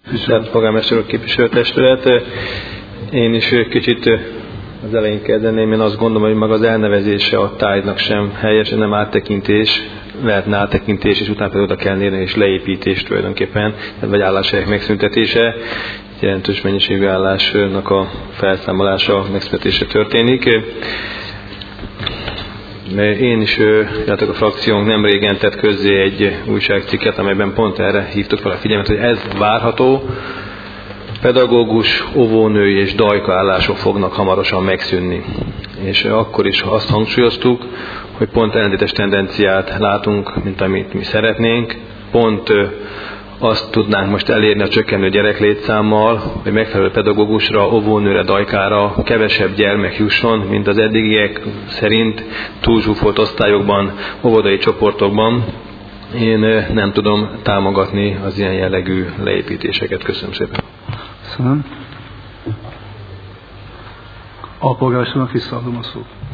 Tisztelt Polgármester úr, képviselőtestület. Én is kicsit az elején kezdeném. Én azt gondolom, hogy maga az elnevezése a tájnak sem helyes, nem áttekintés, lehetne áttekintés, és utána pedig oda kell érni, és leépítés tulajdonképpen, vagy álláshelyek megszüntetése. Jelentős mennyiségű állásnak a felszámolása, megszüntetése történik. Én is, a frakciónk nem régen tett közzé egy újságcikket, amelyben pont erre hívtuk fel a figyelmet, hogy ez várható. Pedagógus, óvónői és dajka állások fognak hamarosan megszűnni. És akkor is azt hangsúlyoztuk, hogy pont ellentétes tendenciát látunk, mint amit mi szeretnénk. Pont azt tudnánk most elérni a csökkenő gyereklétszámmal, hogy megfelelő pedagógusra, óvónőre, dajkára kevesebb gyermek jusson, mint az eddigiek szerint túlzsúfolt osztályokban, óvodai csoportokban. Én nem tudom támogatni az ilyen jellegű leépítéseket. Köszönöm szépen. Köszönöm. A polgármesternek visszaadom a szót.